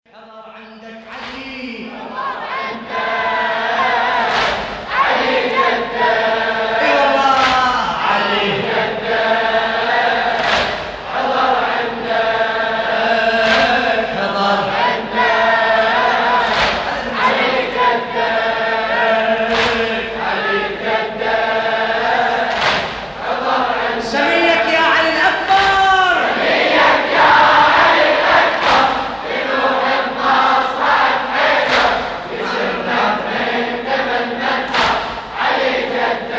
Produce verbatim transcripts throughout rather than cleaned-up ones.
حضر عندك علي حضر عندك علي جدك. اي والله علي جدك حضر عندك. حضر عندك علي جدك. علي جدك حضر عندك. سميك يا علي الأكبر. سميك يا علي الأكبر. بنور المصلحة حيدر. يشمك من دم المنحر. علي جدك.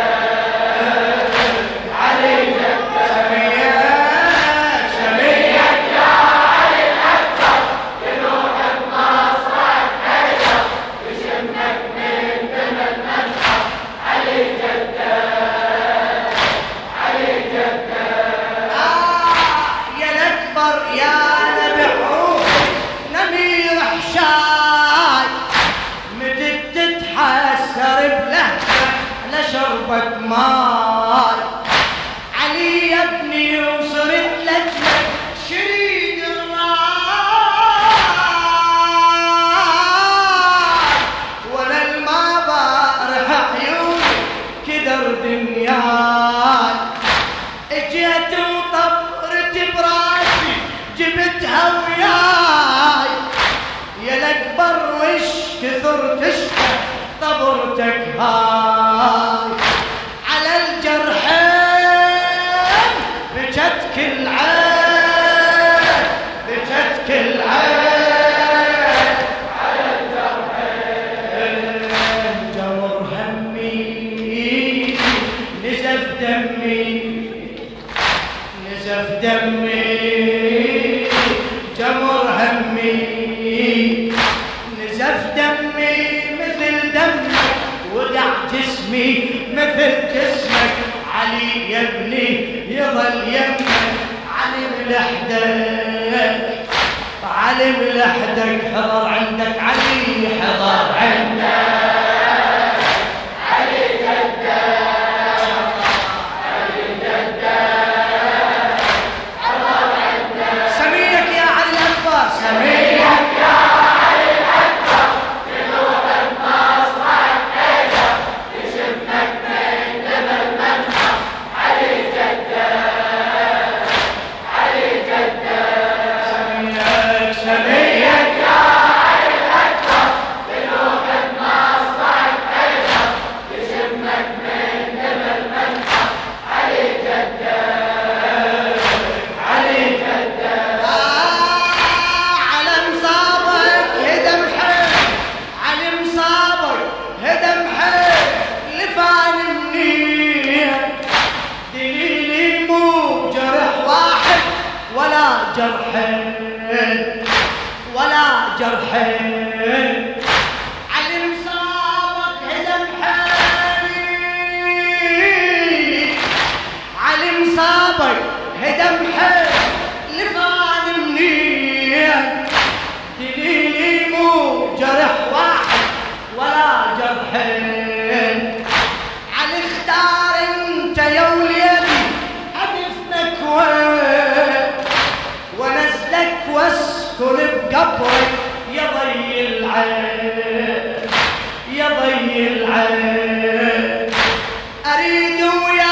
علي جدك. سميك سميك يا علي الأكبر. بنور المصلحة حيدر. يشمك من دم المنحر. علي جدك. علي جدك. آه يا الأكبر يا نبي روحي نمير حشاي متت تتحسر بلهفة لشربك ماي. علي يا ابني وصرت لك شريد الراي وانا الما بارح عيوني كدر دنياي. اجيت وطبرت براسي جبتها وياي يا الاكبر وش كثر تشكى طبرتك هاي. على الجرحين بجت كل عين بجت كل عين. على الجرحين جمر همي نزف دمي نزف دمي جمر همي نزف دمي مثل دمك ودع جسمي مثل جسمك. علي يا ابني يظل يمك علي بلحدك علي بلحدك. حضر عندك علي حضر عندك علي جدك. علي جدك حضر عندك. سميك يا علي الأكبر. سميك يا علي الأكبر. بنور المصلحة حيدر. يشمك من دم المنحر. علي جدك. علي جدك. سميك سميك يا علي الأكبر. بنور المصلحة حيدر. يشمك من دم المنحر. علي جدك. علي جدك. على مصابك هدم حيل على مصابك هدم حيل لفان منيح. دليلي مو جرح واحد ولا جرحين ولا جرحين. على مصابك هدم حيل علي مصابك هدم حيل لفان منيح. دليلي مو جرح واحد ولا جرحين. علي اختار انت يا وليدي ادفنك وين ونزلك واسكن بقبرك يا ضي العين يا ضي العين. اريد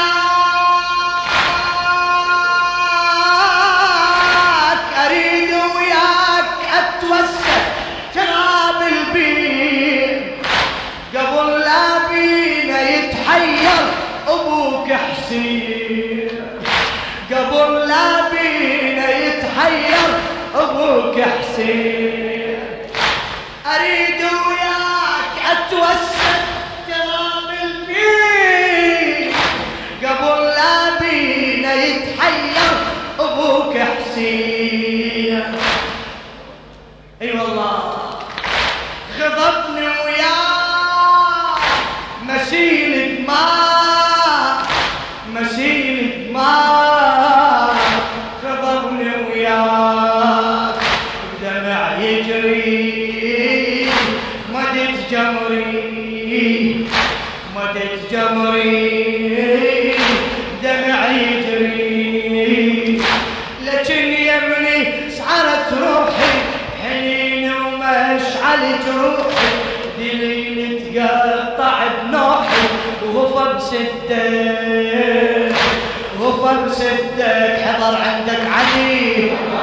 وياك اريد وياك اتوسل تراب البيت قبل لا بينا يتحير ابوك حسين. قبل لا بينا يتحير ابوك حسين. اريد وياك اتوسل تراب البيت قبل لا بينا يتحير ابوك حسين. اي والله غضبني وياك مسيل دماء مسيل دماء. غضبني وياك دمع يجري مدد جمري مدد جمري دمع يجري. لكن يا ابني سعرت روحي حنين عالج روحي دليل تقطع بنوحي وغفى بسدك غفى بسدك حضر عندك علي